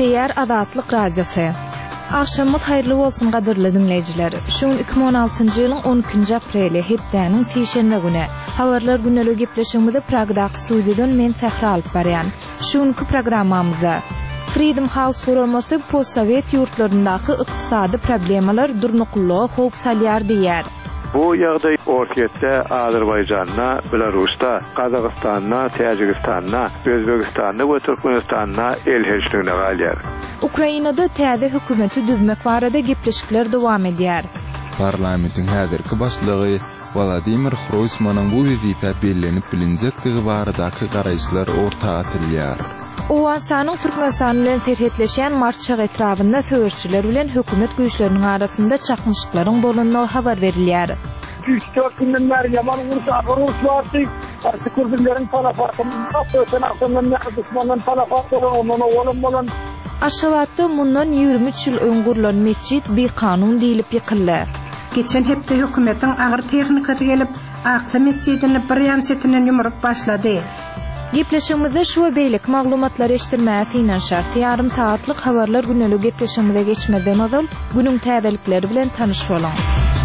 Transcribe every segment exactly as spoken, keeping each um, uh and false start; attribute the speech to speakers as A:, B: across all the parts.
A: Nükleer Azatlyk Radiosu. Akşamyz hayrly bolsun gadyrly dinleýijiler. Şu iki bin on altyncy ýylyň on ikinji apreli hepdeniň tişenme güni. Habarlar günnelik gepleşigimizde Pragdaky studiýadan men Sahra alyp barýan. Şuňky programmamyzda Freedom House guramasy postsovet ýurtlaryndaky ykdysady problemalar durnuklygy howp salýar diýär.
B: Bu ýagdaý Ortaýatda, Azerbaýjanda, Belarusda, Kazakstanda, Täjikistanda, Özbegistanda we Türkmenistanda elçiliklerine galýar.
A: Ukrainada täze hökümeti düzmek barada gepleşikler dowam edýär.
C: Parlamentin häzirki başlygy Vladimir Groysmanyň bu wezipä bellenip bilinjektigi baradaky garaýşlar ortaga atylýar.
A: Owasanyň Türkmenistan bilen serhetleşen marşçyk etrafynda söýüşçüler bilen hökümet güýçleriniň arasynda çakmışyklaryň bolanyny habar berilýär.
D: üç dört günden beri yaman Rus vardı. Artık Kürtlerin talafatında, Öten Aksan'ın Düşman'ın talafatları onunla olun bolun.
A: Aşgabatda mundan ýigirmi üç ýyl öňgürlen meçit bir kanun diýilip ýykyldy.
E: Geçen hepde hökümetiň agyr tehnikasy gelip, Aksa meçidini bir ýan çetinden ýumrup başlady.
A: Gepleşigimizde şu beýlik maglumatlar eşitdirmäsi inen şart ýarym saatlyk habarlar günnelik gepleşigimize geçmeden ozal günüň täzelikleri bilen tanyş bolan.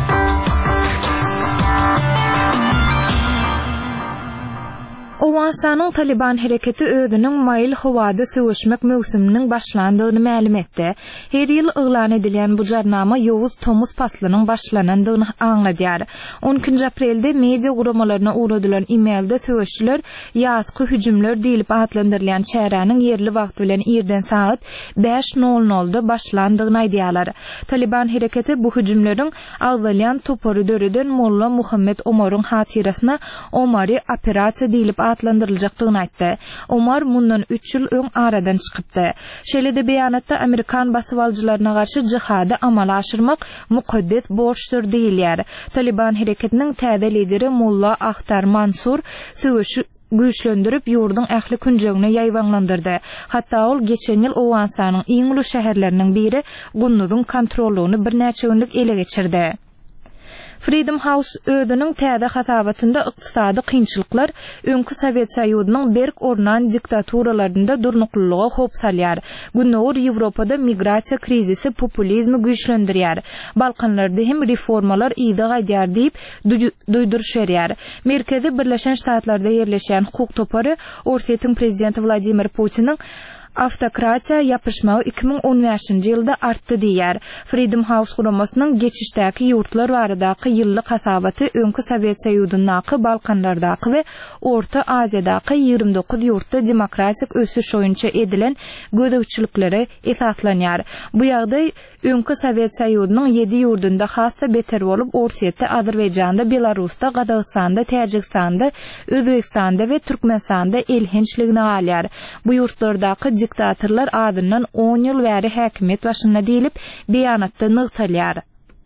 A: Owasanyň Taliban hereketi özüniň mayıl howada söwüşmek mewsüminiň başlandygyny ma'lum etdi. Her ýyl yglan edilen bu jarnama ýowuz tomuz paslynyň başlanandygyny aňladýar. on ikinji aprelde media guramalaryna uğradylan e-mailde söwüşçüler ýazky hüjümler diýilip adlandyrylýan çäranyň yerli wagt bilen ýerden saat beş nol nolda başlandygyny aýdýarlar. Taliban hereketi bu hüjümleriň agzalyan topory döreden Molla Muhammed Omaryň hatyrasyna Omary operasiýa diýilip adlandyryljakdygyny aýtdy. Omar mundan üç ýyl öň aradan çykypdy. Şeýle-de beýanatda Amerikan basywaljylaryna garşy jihady amala aşyrmak mukaddes borçdur diýilýär. Taliban hereketiniň täze lideri Molla Akhtar Mansur söwüşi güýçlendirip ýurduň ähli künjegine ýaýwanlandyrdy. Hatda ol geçen ýyl Owasanyň iň uly şäherleriniň biri Gunnudyň kontrollugyny bir näçe günlük ele geçirdi. Freedom House ödünün täze hasabatynda ykdysady kynçylyklar öňkü Sowet Soýuzynyň berk ornan diktaturalarynda durnuklygy howp salýar. Günnäwir Ýewropada migrasiýa krizisi populizmi güýçlendirýär. Balkanlarda hem reformalar ýygy gaýdýar diýip duýduruş berýär. Merkezi Birleşen Ştatlarda ýerleşen hukuk topary Ortaýatyň prezidenti Vladimir Putiniň Автократия yapışmağı iki bin on beşinji ýylda artdy diýär. Freedom House guramasynyň geçişdäki ýurtlar baradaky ýyllyk hasabaty öňkü Sowet Soýuzynyň Balkanlardaky we Orta Aziýadaky ýygrimi dokuz ýurtda demokratik ösüş oýunça edilen gödäwçiliklere esaslanýar. Bu ýagdaý öňkü Sowet Soýuzynyň ýedi ýurdunda hassa beter bolup Ortaýatda, Azerbaýjanda, Belarusda, Gazakstanda, Täjikistanda, Özbegistanda we Türkmenistanda elhençligine alýar. Bu ýurtlardaky diktatorlar adından on ýyl bäri häkimet başynda diýilip beýanatda nygtalýar.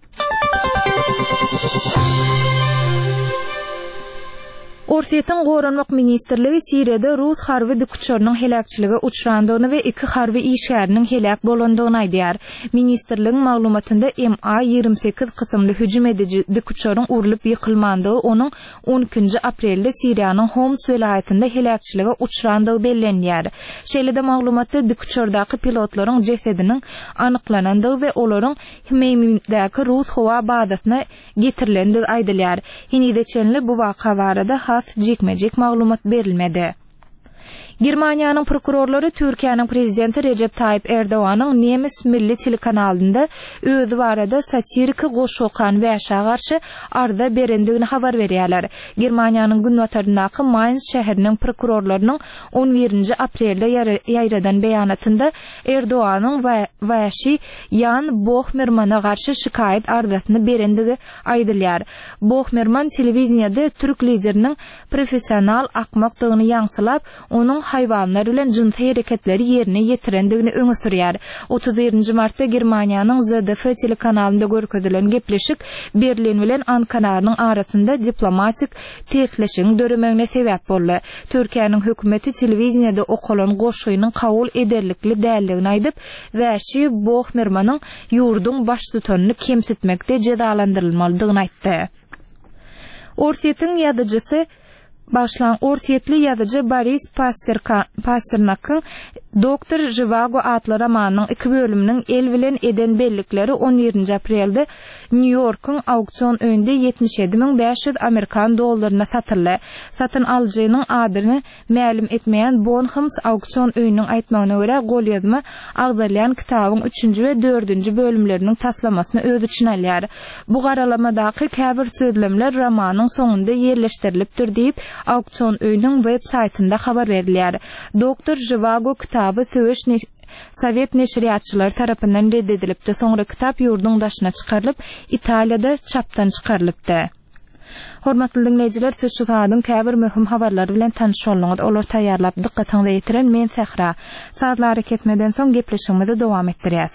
A: Ortaýatyň Goranmak ministrligi Siriýada Rus harby dikçörüniň helakçyligi uçrandygyny we iki harby işgäriniň helak bolandygyny aýdýar. Ministrligiň maglumatynda M A ýigirmi sekiz kysymly hüjüm edici dikçörüň urulyp ýykylmandygy onuň on ikinji aprelde Siriýanyň Homs welaýatynda helakçylyga uçrandygy bellenýär. Şeýle-de maglumatda dikçördaky pilotlaryň jesediniň anyklanandygy we olaryň Hmeymimdaky Rus howa bazasyna getirilendigi aýdylýar. Hinide çenli bu waka barada jekmejek maglumat berilmedi. Germaniýanyň prokurorlary Türkiýanyň prezidenti Recep Tayyip Erdoganyň Nemes milli telekanalynda özü barada satirik goşokan wäşe garşy arda berendigini habar berýärler. Germaniýanyň Günwataryndaky Mainz şäheriniň prokurorlarynyň on birinji aprelde ýaýradan beýanatynda Erdoganyň wäşi Jan Bohmermana garşy şikaýet ardasyny berendigi aýdylýar. Bohmerman telewiziýada türk lideriniň professional akmakdygyny ýaňsylap, onuň hayvanlar bilen jinsy hereketleri ýerine ýetirendigini öňe sürýär. otuz birinji martda Germaniýanyň Z D F telekanalynda görkezdilen gepleşik Berlin bilen Ankara'nyň arasynda diplomatik tertleşiň döremegne sebäp boldy. Türkiýanyň hökümeti telewiziýada okalan goşuýynyň kabul ederlikli däldigini aýdyp, wäşi Bohmermanyň ýurduň baş tutanyny kemsitmekde jezalandyrylmalydygyny aýtdy. Ortaýatyň ýadyjysy başlan Ortaýatly ýazyjy Boris Pasternak'ın Doktor Zhivago adlı romanın iki bölümünün el bilen eden bellikleri on birinji aprelde New York'un auksion öýünde yetmiş yedi bin beş yüz Amerikan dollaryna satyldy. Satyn alyjynyň adyny ma'lum etmeýän Bonhams auksion öýüniniň aýtmagyna görä golýazma agdarlayan kitabyň üçünji we dördünji bölümleriniň taslamasyny öz içine alýar. Bu garalamadaky käbir sözlemler romanyň soňunda ýerleşdirilipdir diýip auksion öýüniniň web saýtynda habar berilýär. Doktor Zhivago kitabı Söwüş Sovet neşriyatçılar tarapyndan reddedilipdi. Soňra kitap ýurduň daşyna çykarylyp Italiýada çapdan çykarylypdy. Hormatly dinleýijiler, siz şu saýdyň käbir möhüm habarlary bilen tanışýarlyňyz. Olar taýýarlap dikkatiňizi ýetiren men Sehra. Saatlary ketmeden soň gepleşigimizi dowam etdirýäs.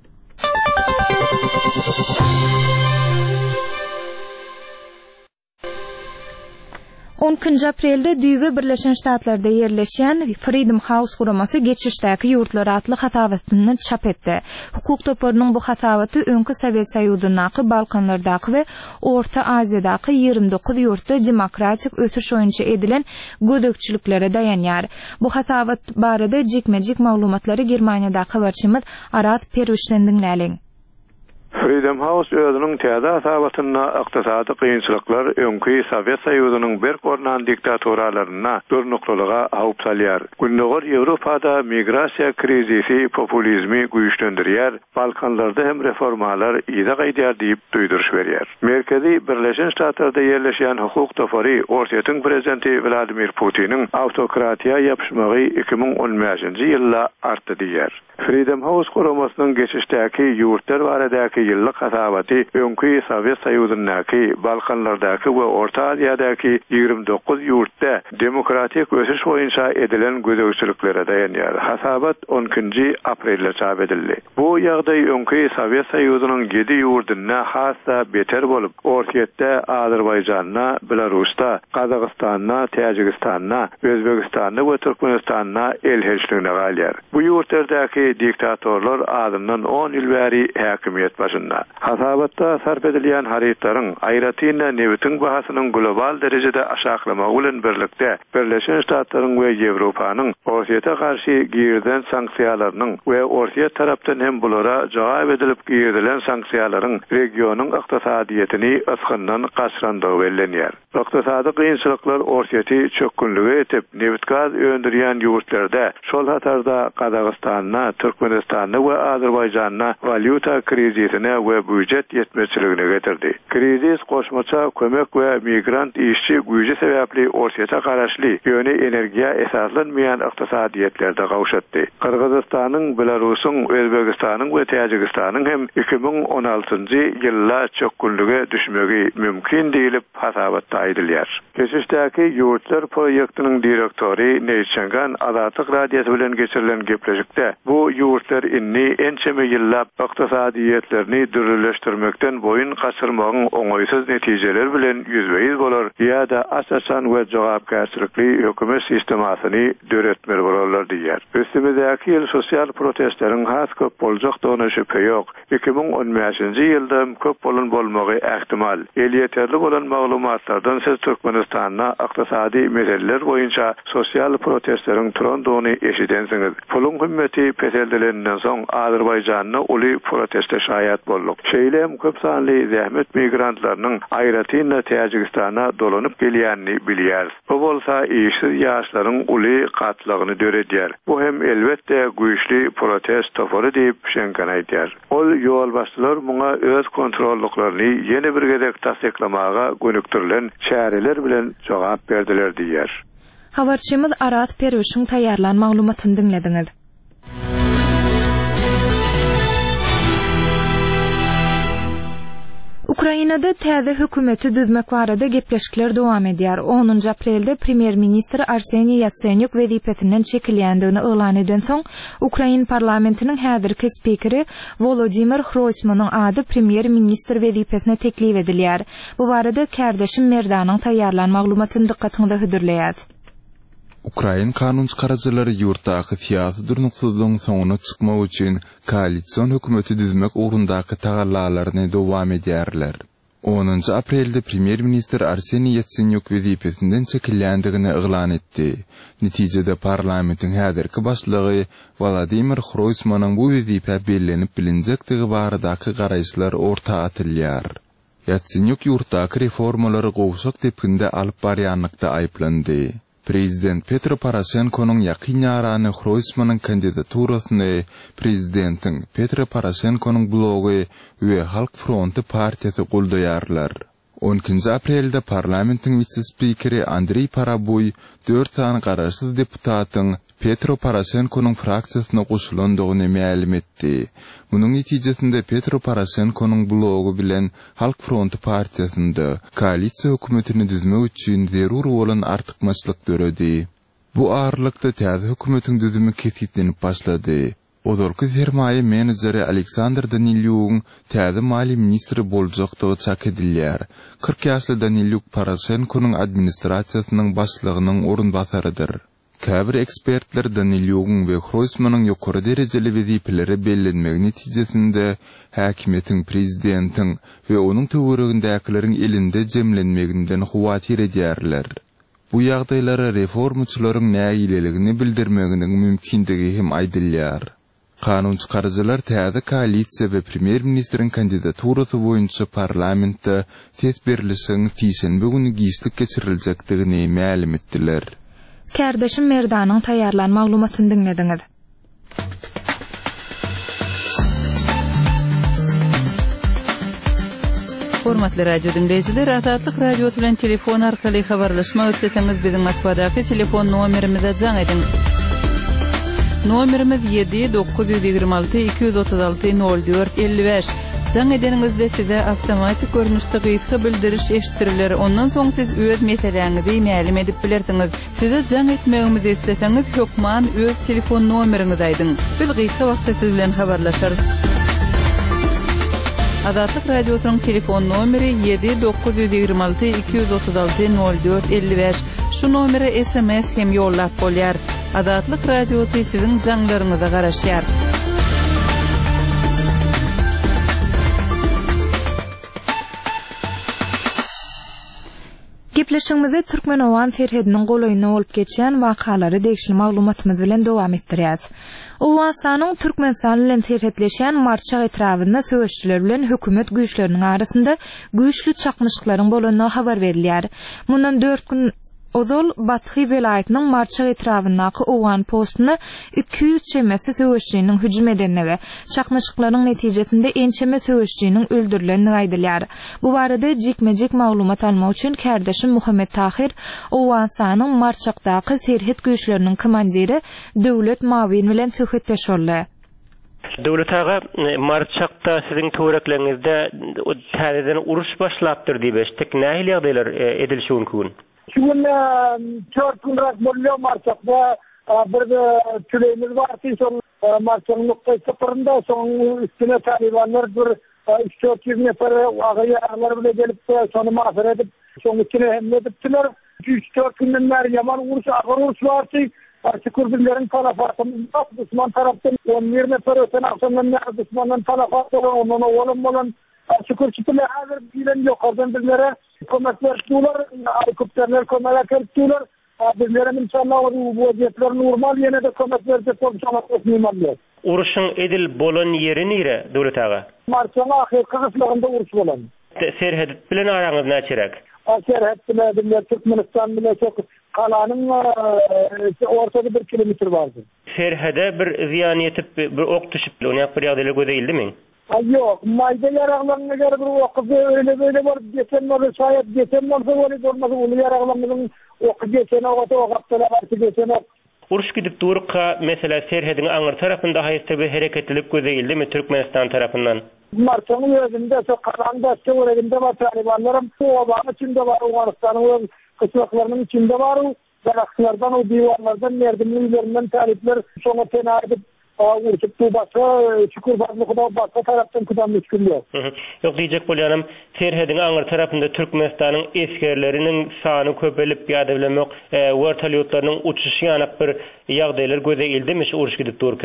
A: onunji aprelde Düýbe Birleşen Ştatlarynda ýerleşen Freedom House guramasy geçişdäki ýurtlar atly hasabatyny çap etdi. Hukuk toporunyň bu hasabaty öňkü Sowet Soýuzynyňky Balkanlardaky we Orta Aziýadaky ýygrimi dokuz ýurtda demokratik ösüş boýunça edilen gödökçüliklere dayanýar. Bu hasabat barada jekmejek maglumatlary Germaniýadaky habarçymyz Arat Perüşden dinläliň.
B: Freedom House özünün täze hasabatyna ykdysady kynçylyklar öňkü Sowet Soýuzynyň bir gornan diktatoralaryna durnuklyga howp salýar. Günnäger Ýewropada migrasiýa krizisi populizmi güýçlendirýär, Balkanlarda hem reformalar ýa-da gaýdýar diýip duýduruş berýär. Merkezi Birleşen Ştatlarda ýerleşen hukuk topory Orsiýetiň prezidenti Vladimir Putiniň autokratiýa ýapyşmagy iki bin on beşinji ýylda artdy diýär. Freedom House guramasynyň geçişdäki ýurtlar baradaky ýyllyk hasabaty öňkü Sowet Soýuzynyňky Balkanlardaky we Orta Aziýadaky ýygrimi dokuz ýurtda demokratik ösüş boýunça edilen gödökçüliklere dayanýar. Hasabat onunji aprelde çap edildi. Bu ýagdaý öňkü Sowet Soýuzynyň yedi ýurtyna hassa beter bolup, Orsiýetde, Azerbaýjanda, Belarusda, Kazakstanda, Täjikistanda, Özbegistanda we Türkmenistanda elheçligine galýar. Bu ýurtlardaky diktatorlar adından on ýyl bäri häkimiýet başynda. Hasabatda sarf edilen haritlaryň aýratyna newitin bahasynyň global derejede aşaklamak bilen birlikde Birleşen Ştatlaryň we Ýewropanyň Orsiýete garşy girden sanksiýalarynyň we Orsiýet tarapdan hem bulara jogap edilip girdilen sanksiýalaryň regionyň ykdysadyýetini ysgyndan gaçrandygy bellenýär. Ykdysady kynçylyklar Orsiýeti çökünlüge etip newit gaz öndürýän ýurtlarda, şol hatarda Kazakstanda, Türkmenistanda we Azerbaýjanda valyuta krizisine we büdjet ýetmezçiligine getirdi. Krizis goşmaça kömek we migrant işçi güýji sebäpli Orsiýete garaşly ýöne energiýa esaslanmaýan ykdysadyýetlerde gawşatdy. Kyrgyzstanyň, Belarusyň, Özbegistanyň we Täjikistanyň hem iki bin on altynji ýylda çökünlüge düşmegi mümkin diýilip hasabatda aýdylýar. Geçişdäki ýurtlar proýektiniň direktori Neýçengan Azatlyk radiýasy bilen geçirilen gepleşikde bu ýurtlar inni ençeme ýyllap ykdysadyýetlerini dürleşdirmekden boyun gaçyrmagyň oňaýsız netijeler bilen ýüzbeýiz bolar ýa-da asasan we jogapkärçilikli hökümet sistemasyny döretmeli bolarlar diýär. Üstümizdäki ýyl sosial protestleriň has köp boljak dona şüphe ýok. iki bin on beşinji ýylda köp bolan bolmagy ähtimal. El ýeterli bolan maglumatlardan siz Türkmenistanda ykdysady meseleler boýunça sosial protestleriň turandığını eşidensiňiz. Pulun hümmeti peseldilenden soň Azerbaýjanyň uly proteste şaýat bolduk. Şeýlem köp sanly zähmet migrantlarynyň aýratyna Täjikistana dolanyp gelýänini bilýär. Bu bolsa işsiz ýaşlaryň uly gatlygyny döredýär. Bu hem elbetde güýçli protest topory diýip şenken aýdýar. Ol ýol başçylar muňa öz kontrollyklaryny ýene bir gezek tasdiklamaga gönüktirilen çäreler bilen jogap berdiler diýär.
A: Habarçymyz Arat Perüşiň taýýarlan maglumatyny dinlediňiz. Ukrainada täze hökümeti düzmek barada gepleşikler dowam edýär. onunji aprelde Premier Ministr Arseniy Yatsenyuk wezipetinden çekilýändigini elan eden soň Ukrain parlamentiniň häzirki spikeri Volodymyr Groysmanyň ady Premier Ministr wezipetine teklip edilýär. Bu barada kärdeşim Merdanyň taýýarlan maglumatyny dikkatiňizde hödürleýär.
C: Ukrain kanun çıkarıcıları yurtdaky siyasi durnuksyzlygyň soňuna çykmak üçin koalisiýon hökümeti düzmek ugrundaky tagallalaryny dowam edýärler. onuncu aprelde Premier Minister Arseniy Yatsenyuk wezipesinden çekilýändigini yglan etdi. Netijede parlamentin häzirki başlygy Vladimir Groysmanyň bu wezipe bellenip bilinjekdigi baradaky garaýşlar ortaga atylýar. Yatsenyuk ýurtdaky reformalary gowşak tepkinde alyp barýanlykda aýplandy. Prezident Petro Poroshenko'nun yakın yarany Groysmanyň kandidaturasyny prezidentin Petro Poroshenko'nun blogy we Halk Fronty partiyasy goldaýarlar. on ikinci aprelde parlamentin vice-spikeri Andrey Paraboy dört sany garaşsyz deputatyň Petro Poroshenko'nun fraksiýasyna goşulandygyny ma'lum etdi. Munyň netijesinde Petro Poroshenko'nun blogu bilen Halk Fronty partiyasynda koalisiýa hökümetini düzmek üçin zerur bolan artykmaçlyk göredi. Bu ağırlykda täze hökümetiň düzümi kesitlenip başlady. Odorky sermaýe menejeri Aleksandr Danilyuk'un täze mali ministri boljakdygy çak edilýär. kırk ýaşly Danilyuk Poroshenko'nun administrasiýasynyň başlygynyň orunbasarydyr. Käbir ekspertler Danilyuk'un we Groysmanyň ýokary derejeli wezipeleri bellenmegi netijesinde häkimetiň prezidentiň we onuň töweregindäkileriň elinde jemlenmeginden huwatir edýärler. Bu ýagdaýlara reformçylaryň näýileligini bildirmeginiň mümkindigi hem aýdylýar. Kanun çıkarıcılar täze koalisiýa we premier ministrin kandidaturasy boýunça parlamentde ses berilişiň tiýşenbe güni giýişlik geçiriljakdygyny ma'lum etdiler.
A: Kardeşim Merdanyň taýýarlan maglumatyny dinlediňiz.
F: Hormatly radio dinleýijiler, Azatlyk radio bilen telefon arkaly habarlaşmak isleseňiz biziň Moskvadaky telefon nomerimize jaň edin. Nomerimiz yedi dokuz yüz ýygrima alty iki yüz otuz alty nol dört elli beş. Jaň edeningizde size awtomatik görnüşde gysga bildiriş eşitiriler. Ondan soň siz öz meseleňizi ma'lum edip bilersiňiz. Size jaň etmegimizi isleseňiz hökman öz telefon nomeriňizi aýdyň. Biz gysga wagtda siz bilen habarlaşarys. Azatlyk radiosynyň telefon nomeri yedi dokuz yüz ýygrima alty iki yüz otuz alty nol dört elli beş. Şu nomere S M S hem ýollap bolýar. Azatlyk radiosy siziň jaňlaryňyza garaşýar.
A: Gepleşigimizi Türkmenowan serhediniň golaýyna bolup geçen wakalary degişli maglumatymyz bilen dowam etdirýäs. Owasanyň Türkmenistan bilen serhetleşen marçak etrafynda söwüşçüler bilen hökümet güýçleriniň arasynda güýçlü çakmyşyklaryň bolanyny habar berilýär. Mundan dört gün Ozol Bathy welaýatynyň marçak etrafyndaky Owan postuny iki yüz çemesi söwüşçüniň hüjüm edendigi, çakmyşyklaryň netijesinde ençeme söwüşçüniň öldürilenini aýdylýar. Bu barada jekmejek maglumat almak üçin kardeşim Muhammed Tahir Owasanyň marçakdaky serhet güýçleriniň komandiri Döwlet Mawin bilen söhbetleşýärler.
G: Döwlet ağa, marçakda siziň töwerekleňizde täzeden uruş başlapdyr diýip eşitdik. Nähili ýagdaýlar edilşi mümkin?
D: Şimdi çok günrak bolýar marçakda bir tüleyimiz var ki son marçanın noktayı sıfırında son üstüne talibanlar bir üç dört yüz nefer ağayarlar bile gelip sonu mahfir edip son üstüne hemlediptiler. üç dört günden beri yaman uruş, ağır uruş var ki Kürdilerin talafatımızda Osman taraftan on bir nefer öten akşamdan Osman'dan talafatı onun oğlum olan Şükür çıtılar hazır bilen yok. Oradan bizlere kometler tutular, helikopterler kometler tutular. Bizlere inşallah bu vaziyetler normal yine de kometler de konuşamak normal.
G: Uruşun edil bolan yeri nere Döwlet ağa?
D: Marçana ahir kısmında uruş bolan.
G: Serhed bilen araňyz näçerek?
D: Serhed bilen Türkmenistan bilen çok kalanın ortada bir kilometr vardı.
G: Serhede bir ziyan yetip bir ok düşüp onu ýap bir ýagdaýlar gözeldi mi?
D: Yok, mayda yararlarına göre bir okudu öyle böyle var. Geçen var, şayet geçen varsa öyle olmasa onu yararlarının oku geçene okatu okaptılar artık geçene.
G: Uruş gidip durukka mesela serhedin aňyr tarapynda haýyrsy bir hereketlilik gözeldi mi Türkmenistan tarapyndan?
D: Marçanyň özünde şu kalanda söwreginde var talibanlarym, bu obanın içinde var, Awganistanyň kışlaklarynyň içinde var. Daraklardan o diwarlardan merdimin üzerinden talipler soňa tena edip uçup bu başka şükür barlygyda başka tarapdan kudan müşkül yok.
G: Yok diyecek bolýanym, serhedin aňyr tarapynda Türkmenistanyň eskerleriniň sany köpelip ýa-da vertolyotlarynyň uçuşy ýanyp bir ýagdaýlar göze geldimi şu uruş gidip durka?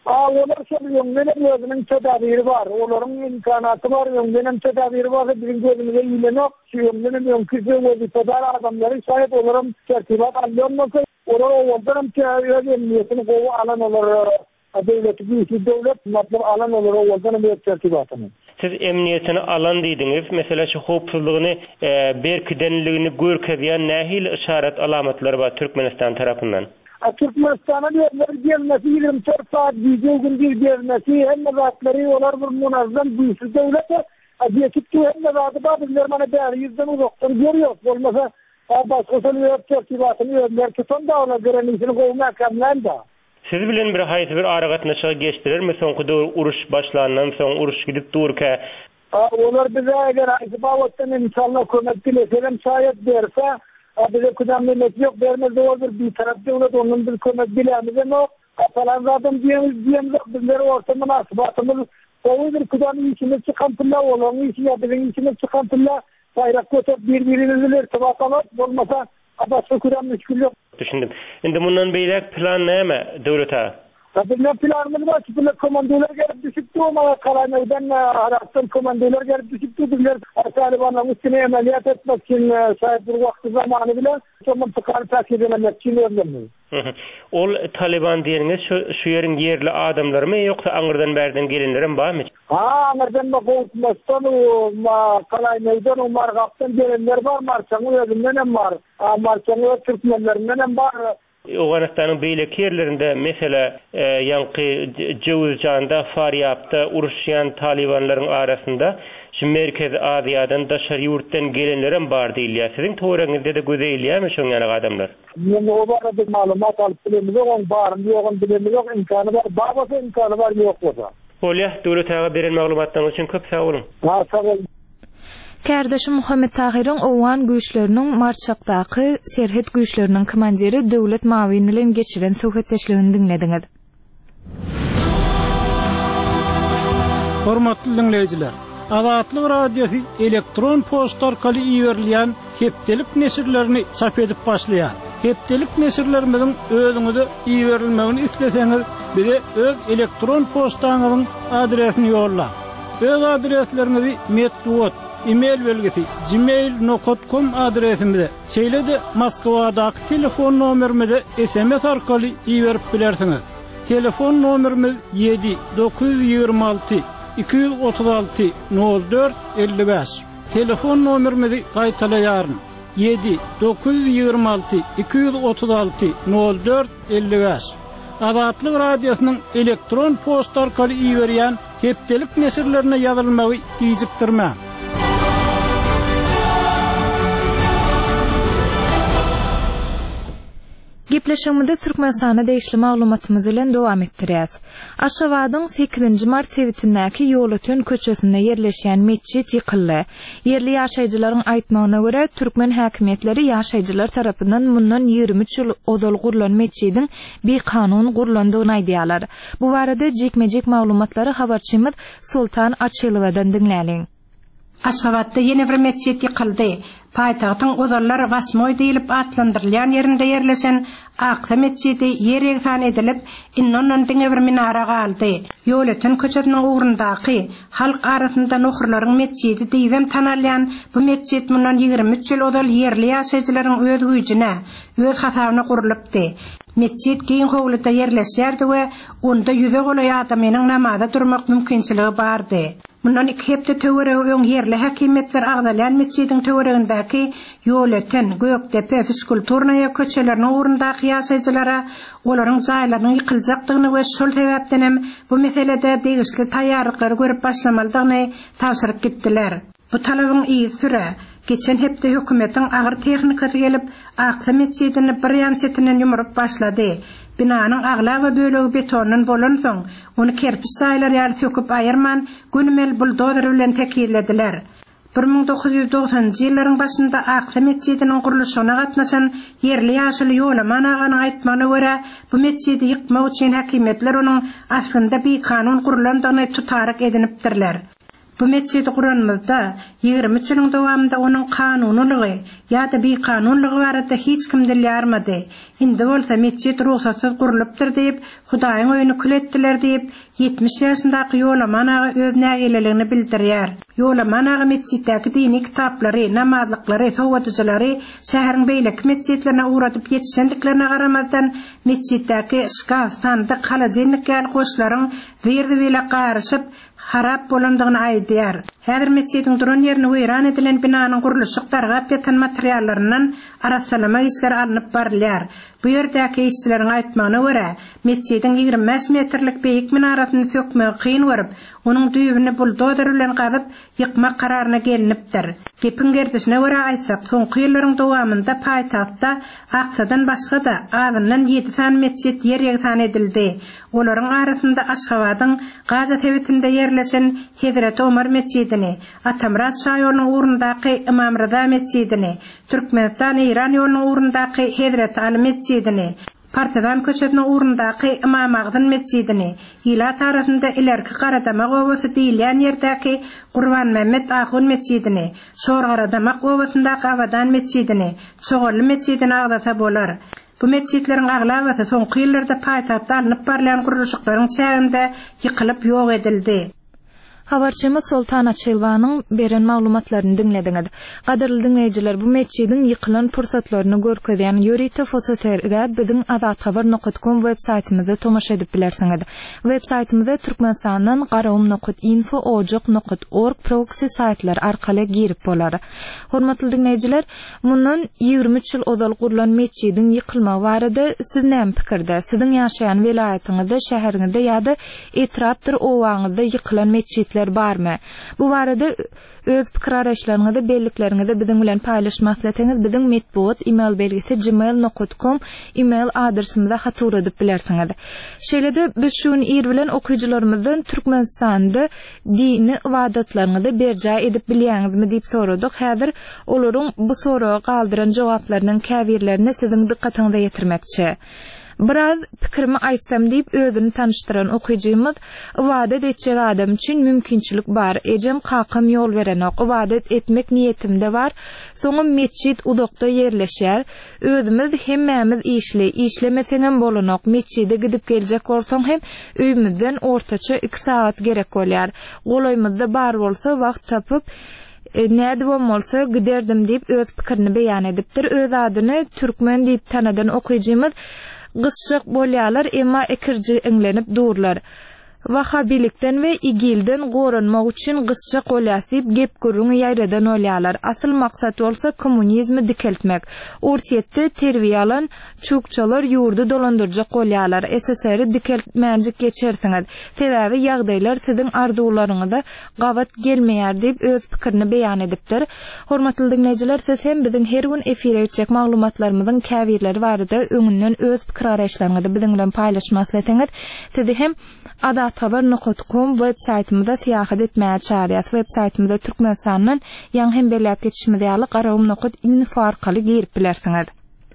D: Olar şöyle özünün tedaviri var. Onların imkanatı var. Yönlerin tedaviri var. Bizim gözümüze iğnenek. Yönlerin yönküzü vazifedar adamları sahip olarım. Tertibat alınması. Onlar olanlarım ki emniyetini kovu alan olur. Devleti büyük devlet matlar alan olur. Olanlarım bir tertibatını.
G: Siz emniyetini alan deydiniz. Mesela şu hopsuzluğunu e, berkidenliğini görkeziyen nahil işaret alamatları var Türkmenistan tarafından.
D: Türkmenistan'a gelmesi yirmi dört saat video gündür gelmesi hem zatları olar bir munazzam büyüsü devlete geçip hem zatı da bizler bana değerli yüzden uzaktan görüyor. Olmasa başkasını yöp tertibatını yöpler tutan da ona göre nisini kovmak kamlan da.
G: Siz bilen bir hayatı bir aragatnaşığa geçtirir mi? Son kadar uruş başlandan son uruş gidip dururken
D: Onlar bize eğer hayatı bağlattan inşallah kömek dileselim şayet derse bize kudam millet yok vermez olur bir taraf devlet onun bir kömek dilemiz ama falan zaten diyemiz diyemiz bizleri ortamın asbatımız oğudur kudam içine çıkan pılla olan içine bizim içine çıkan pılla bayrak koyup birbirimizle irtibat olmasa başka kudam müşkül yok.
G: Düşündüm. Şimdi bundan beyler plan ne mi devlete?
D: Tabii ne planımız var? Çünkü komandolar gelip düşüktü ama kalanlardan Arap'tan komandolar gelip düşüktü. Bizler Taliban'ın üstüne ameliyat etmek için sahip bir vakti zamanı bile sonra tıkanı takip edilmek için önemli.
G: Ol Taliban diyeniz şu, şu yerin yerli adamları mı yoksa Angır'dan berden gelenlerin var mı?
D: Ha Angır'dan da Kovutmas'tan o Kalayner'den o Margap'tan gelenler var. Marçan'ın özünden hem var. Marçan'ın Türkmenlerinden hem var.
G: Afganistan'ın beylek yerlerinde mesela e, yankı Cevizcan'da, Faryab'da uruşyan Talibanların arasında şu Merkez Aziyadan, Daşar yurttan gelenlerin var değil ya. Sizin toğranızda da güzel ya mı şun yani adamlar?
D: Yani o var bir malumat alıp bilemiz yok, onun barın yok, onun bilemiz yok, imkanı var. Babası imkanı var, yok o da.
G: Olya, devlet ağa beren malumattan için köp sağ olun.
D: Ha, sağ olun.
A: Kardeşi Muhammed Tahir'in Owan güýçleriniň Marçakdaky Serhet güýçleriniň komandiri Döwlet Mawin bilen geçiren söhbetleşigini dinlediňiz.
H: Hormatly dinleýijiler, Azatlyk radiosu elektron posta orkaly iýerilýän hepdelik nesirlerini çap edip başlaýar. Hepdelik nesirlerimiziň özüňize iýerilmegini isleseňiz, bize öz elektron postaňyzyň adresini ýolla. Öz adreslerinizi metduat e-mail belgesi gmail nokta com adresimize, şeýle-de Moskwadaky telefon nomerimize S M S arkaly iýerip bilersiňiz. Telefon nomerimiz yedi dokuz yüz ýygrima alty iki yüz otuz alty nol dört elli beş. Telefon nomerimizi gaýtalaýaryn. yedi dokuz yüz ýygrima alty iki yüz otuz alty nol dört elli beş. Azatlyk radiosynyň elektron posta arkaly iýerýän hepdelik nesirlerine ýazylmagy gijikdirmä.
A: Gepleşigimizde Türkmenistana değişli maglumatymyz bilen dowam etdirýäs. Aşgabatyň sekizinji mart sewitindäki Ýolötön köçesinde yerleşýän mescit ýykyldy. Yerli ýaşaýjylaryň aýtmagyna görä, türkmen häkimetleri ýaşaýjylar tarapyndan mundan ýygrimi üç ýyl ozal gurulan mescidiň bir kanun gurulandygyny aýdýarlar. Bu barada jekmejek maglumatlary habarçymyz Sultan Açylowadan dinläliň.
E: Aşgabatda yeni bir mescit yıkıldı. Paytağıtın ozarlar Vasmoy deyilip atlandırılan yerinde yerleşen Aksa mescidi yer egsan edilip innondan diňe bir minara galdy. Ýolötün köçetiniň ugrundaky halk arasynda nohurlaryň mescidi diýip tanalýan bu mescit mundan ýygrimi üç ýyl ozal yerli ýaşaýjylaryň öz güýjüne, öz hasabyna gurulypdy. Mescid giň howluda yerleşýärdi we onda ýüze goly adamynyň namaza durmak mümkinçiligi bardy. Mundan iki hepde töweregi öň yerli häkimetler agdalyan mescidiň töweregindäki Ýolötün, Gökdepe, Fiskulturnaýa köçeleriniň ugrundaky ýaşaýjylara olaryň jaýlarynyň ýykyljakdygyny we şol sebäpden hem bu meselede degişli taýýarlyklary görüp başlamalydygyny taşyryp gitdiler. Bu talabyň iyi süre geçen hepde hökümetiň agyr tehnikasy gelip Aksa mescidini bir ýançetinden ýumrup başlady. Binanyň agla we bölegi betondan bolan soň onu kerpiç saýlar ýaly söküp aýyrman günmel buldozer bilen tekillediler. bir ming dokuz yüz doksanjy ýyllaryň başynda Aksa mescidiniň guruluşyna gatnaşan yerli ýaşaly ýolaman aganyň aýtmagyna görä, bu mescidi ýykmak üçin häkimetler onuň aslynda bir kanun gurulandygyny tutarak edinipdirler. Bu meçidi Kur'an'da yigirmi üç yılın dowamında onun kanunlugy ýa-da bir kanunlugy barada hiç kim dilýärmedi. Indi bolsa meçid ruhsatsız gurulypdyr diýip Hudaýyň öýüni kületdiler diýip yetmiş ýaşyndaky ýolaman ağa öz nägileligini bildirýär. Ýolaman ağa meçiddäki dini kitaplary, namazlyklary, sowatjylary şäheriň beýleki meçidlerine uğradyp ýetişendiklerine garamazdan meçiddäki şkaf, sandyk, halajenlik ýaly goşlaryň zerdi bile garyşyp harap bolandygyny aýdýar. Häzir meçidiň duran ýerini weýran edilen binanyň guruluşy targap eten materiallaryndan arasalama işleri alınıp barylýar. Bu ýerdäki işçileriň aýtmagyna görä, meçidiň ýigirmi beş metrlik beýik minaratyny sökmek kyn görüp, onuň düýbüni buldozer bilen gazyp ýykmak kararyna gelinipdir. Gepin gerdisine görä aýtsak, soňky ýyllaryň dowamında paýtagtda Aksadan başga da azyndan ýedi san meçid ýer ýegsan edildi. Olaryň arasynda Aşgabatyň Gaza tebitinde ýerleşen Hezret Omar meçidini, Atamrat Şah ýolunyň urundaky Imam Rıza meçidini, Türkmenistan Iran ýolunyň urundaky Hezret Ali meçidini, Partizan köçetiniň urundaky Imam Agdyn meçidini, ýyla tarapynda ilerki Garadamak obasy diýilen ýerdäki Gurban Mehmet Ahun meçidini, Şorgaradamak obasyndaky Abadan meçidini, Çogolly meçidini agdasa bolar. Bu meçidleriň aglabasy soňky ýyllarda paýtagtda alınıp barlayan guruluşyklaryň çäginde ýykylyp ýok edildi.
A: Habarçymyz Sultan Açylwanyň beren maglumatlaryny dinlediňiz. Gaderly dinleýijiler, bu meçidin ýykylan pursatlaryny görkezýän ýörite fototerge biziň azat habar nokta com web saýtymyzda tomaşa edip bilersiňiz. Web saýtymyzda Türkmenistanyň garawum nokta info ojak nokta org proxy saýtlar arkaly girip bolar. Hormatly dinleýijiler, mundan ýigirmi üç ýyl ozal gurulan meçidin ýykylma barada siz näme pikirde? Siziň ýaşaýan welaýatyňyzda, şäheriňizde ýa-da etrapdyr owaňyzda ýykylan meçid barmy? Bu barada öz pikir araşlaryňyzda, bellikleriňizde biziň bilen paýlaşmaksaňyz biziň medbuat email belgisi gmail nokta com email adresimizde hatur edip bilersiňiz. Şeýlede biz şuny ýer bilen okuýjylarymyzdan Türkmenistanda dini ibadatlaryňyzda berja edip bilýäňizmi diýip soradyk. Häzir olaryň bu soraga galdyran jogaplarynyň käbirlerini siziň dikkatiňize ýetirmekçi. Biraz pikirimi aýtsam diýip özüni tanıştyran okuýjymyz ibadet etjek adam üçin mümkinçilik bar. Ejem kakam ýol berenok, ibadet etmek niýetimde bar. Soňra meçid udakda ýerleşýär. Özümiz hemmämiz işli, işlemeseňem bolanok. Meçide gidip geljek bolsaň hem öýümizden ortaça iki saat gerek bolýar. Golaýmyzda bar bolsa wagt tapyp näde bolsa giderdim diýip öz pikirini beýan edipdir. Öz adyny türkmen diýip tanadan okuýjymyz gysçak bolýarlar, emma ekirji eňlenip durlar. Wahabilikden we igilden goranmak üçin gysçak bolýasyp gep gürüňi ýaýradan bolýarlar. Asyl maksat bolsa kommunizmi dikeltmek. Ursiýetde terbiýe alan çukçalar ýurdu dolandyrjak bolýarlar. S S R-i dikeltmänjik geçersiňiz. Sebäbi ýagdaýlar siziň arzularyňyza gawat gelmeýär diýip öz pikirini beýan edipdir. Hormatly dinleýijiler, siz hem biziň her gün efire etjek maglumatlarymyzyň käbirleri barada öňünden öz pikir araşlaryňyzy biziň bilen paýlaşmaksaňyz, sizi hem azat habar nokta com web saýtymyzda syýahat etmäge çağırýar. Web saýtymyzda Türkmenistanyň ýaňy hem belläp geçişmede ýaly garawum nokta info arkaly girip bilersiňiz.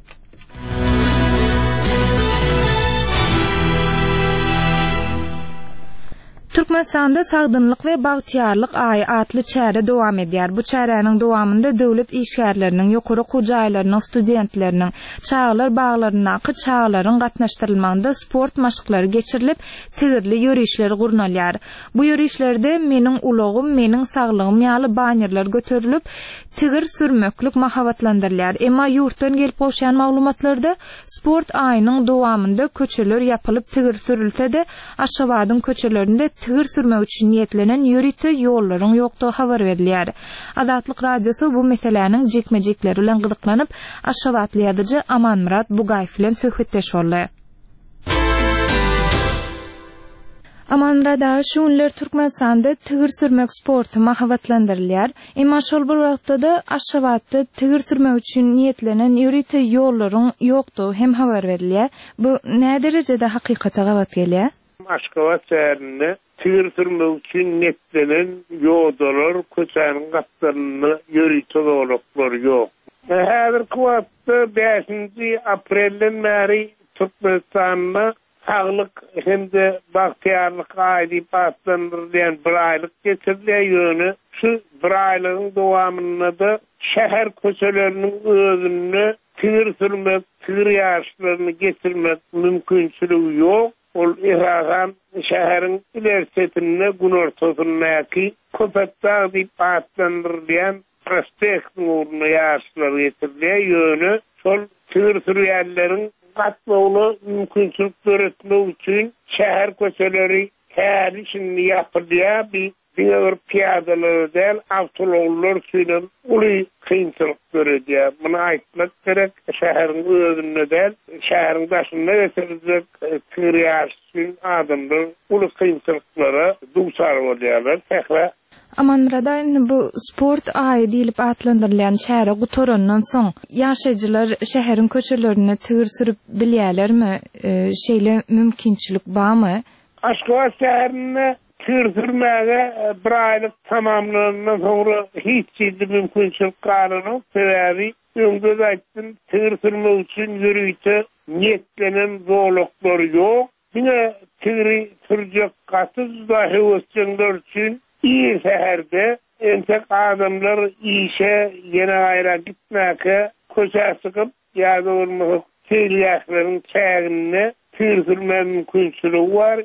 A: Türkmenistanda sagdynlyk we bagtyarlyk aý atly çäre dowam edýär. Bu çäräniň dowamynda döwlet işgärleriniň, ýokary hujaýlarynyň, studentleriniň çağlar baglarynaky çağlaryň gatnaşdyrylmagynda sport maşyklary geçirilip, tigirli ýörüşler gurnalýar. Bu ýörüşlerde meniň ulagym, meniň saglygym ýaly bannerler göterilip, tigir sürmeklik mahabatlandyrylýar. Emma ýurtdan gelip goşan maglumatlarda sport aýynyň dowamynda köçeler ýapylyp tigir sürilse-de, Aşgabatyň köçelerinde tigir sürmek üçin niýetlenen ýörite ýollaryň ýokdugy habar berilýär. Azatlyk radiosu bu meseleniň jekmejekleri bilen gyzyklanyp, Aşgabatly ýazyjy Amanmurat Bugaýew bilen söhbetdeş boldy. Amanmurat ağa şunlar Türkmenistanda tigir sürmek sportu mahabatlandyrylýar. Emma şol bir wagtda Aşgabatda tigir sürmek üçin niýetlenen ýörite ýollaryň ýokdugy hem habar berilýär. Bu näme derejede hakykata gawat gelýär?
I: Aşgabat şäherinde tigir sürmek üçin niýetlenen ýollar, köçäniň gatlaryny ýörite ýollar ýok. Häzirki wagtda beşinji aprelden bäri Türkmenistanda sağlık hem de bahtiyarlık aidi patlandırılan bir aylık getirdiği yönü şu bir aylığın devamında da şehir köşelerinin özünü tığır sürmek, tığır yağışlarını getirmek mümkünsülüğü yok. Ol ihragan şehrin ilersetine gün ortasındaki köpekler deyip patlandırılan prospektin uğruna yağışları getirdiği yönü sol tığır sürüyenlerin katlığı mümkünsülük öğretmek için şehir köşeleri her işini yapılıyor bir diğer piyadaları değil, avtolar suyla ulu kıyımsılık görüyor. Bunu ayıtmak gerek, şehrin özünde değil, şehrin başında getirecek tığriyar suyun adımlar ulu kıyımsılıklara duçar oluyorlar. Tekrar
A: Aman burada bu sport ayı deyilip adlandırılan şehre gutorandan son yaşayıcılar şehrin köşelerine tığır sürüp bilyeler mi? E, şeyle mümkünçülük var mı?
I: Aşkova şehrine tığır sürmeye bir aylık tamamlarından sonra hiç şeyde mümkünçülük kararı sebebi önde de açtım tığır sürmek için yürüyüşe niyetlenen zorluklar yok. Yine tığırı sürecek kasız dahi olsunlar için İyi seherde entek adamlar işe yine ayra gitmeke koşa sıkıp ya da olması seyliyakların çayını tığırtılma mümkünsülüğü var.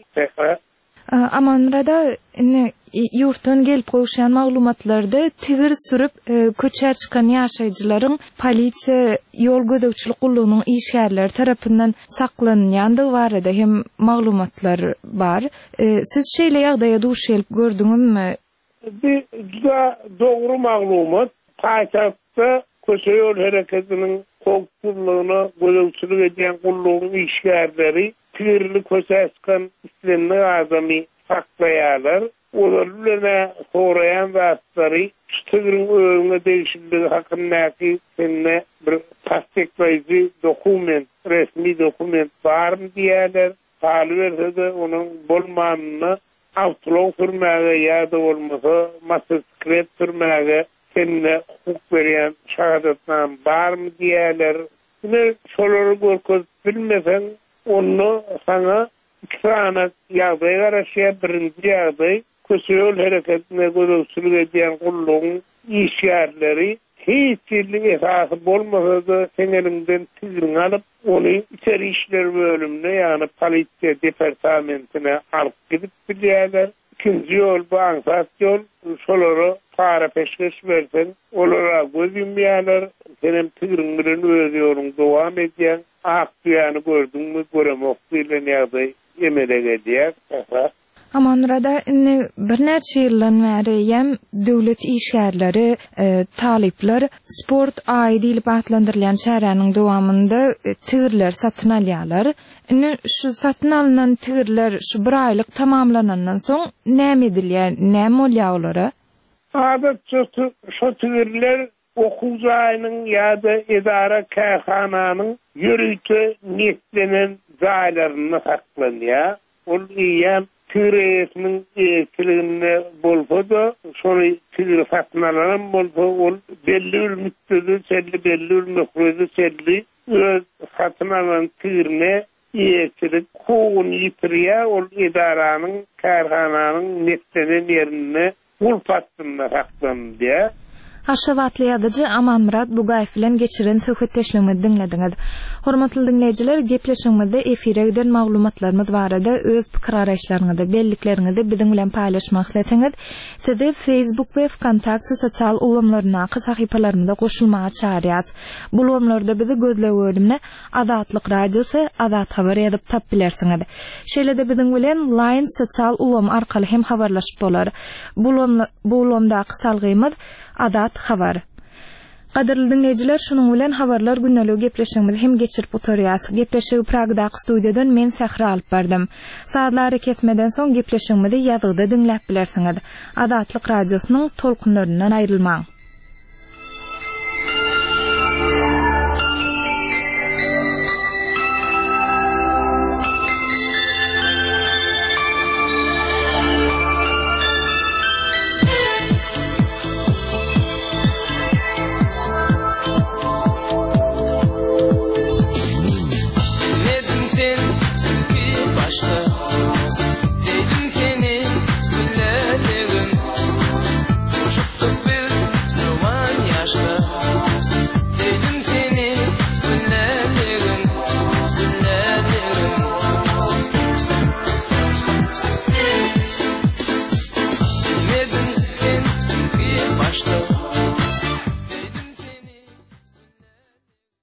A: Aman rada yurtdan gelip koşan maglumatlarda tığır sürüp köçe çıkan yaşayıcıların polisiya yol gödökçülük kulluğunun işgärleri tarafından saklanýandygy barada hem maglumatlar var. Siz şeýle ýagdaýa duş gelip gördüňizmi?
I: Bir juda dogry maglumat. Paýtagtda köçe ýol hereketiniň howpsuzlygyna gödökçülük edýän kulluğun işgärleri tığırly köçe çıkan islenme adamy saklaýarlar. Olarlarına sorayan zatları tığırın önüne değişikliği hakkındaki seninle bir tasdikleyici dokument, resmi dokument var mı diyorlar. Hali verse de onun bulmanını avtolog sürmeye ya da olmasa motosiklet sürmeye seninle hukuk veren şahadetnam var mı diyorlar. Yine şoları görkez bilmesen onu sana iki tane yağdaya karşıya birinci yağday köşe yol hareketine gödökçülük edýän kulluğun işgärleri hiç illi esası bolmasa da sen elinden tizini alıp onu içeri işler bölümüne yani polisiya departamentine alıp gidip bilýärler. İkinci yol bu ansat yol şoları para peşkeş versen olara göz yummýarlar. Senem tığırın bilen öz ýolun dowam edýän ak duýany gördüňmi göremok bilen ýagdaý emelege edýär.
A: Aman rada bir neçe ýyldan beri hem döwlet işgärleri, e, talipler sport aýy diýilip adlandyrılan şäheriniň dowamında e, tığırlar satyn alýarlar. Ine şu satyn alynan tığırlar şu bir aýlyk tamamlanandan soň näme edilýär, näme bolýar olary?
I: Adatça şu tığırlar okul zaýynyň ýa-da edara kähananyň ýürüýte niyetlenen zaýlaryna saklanýar. Ol ýa tığırıyasının eskiligine bolsa da şonu tığırı satın alan bolsa ol belli bir müddeti selli belli bir mikrojü selli öz satın alan tığırına eskilik koğun yitiriya ol idaranın karhananın netlenen yerine ulpattığında saklandı.
A: Haşavatly ýazyjy Aman Murat Bugay bilen geçiren söhbetleşmemizi dinlediňiz. Hormatly dinleýijiler, gepleşmegimizde efire giden maglumatlarymyz barada öz pikir araýşlaryňyzy, bellikleriňizi biziň bilen paýlaşmak isletiňiz. Sizi Facebook we Kontakt sosial ulamlaryna, sahypalarymyza goşulmagy çağırýas. Bu ulamlarda bizi gözlegi bölümine Adatlyk Radiosy, Adat habar ýazyp tap bilersiňiz. Şeýle-de biziň bilen Line sosial ulam arkaly hem habarlaşyp bolar. Bu ulamda bu ulamda kysalgymyz Adat habar. Qadirli dinleyijiler, şunun bilen habarlar günnälik gepleşigimizi hem geçirip oturýas. Gepleşigi Pragdaky studiýadan men Sahra alyp berdym. Saatlary kesmeden soň gepleşigimizi ýazgyda dinläp bilersiňiz. Adatlyk radiosynyň tolkunlaryndan aýrylmaň.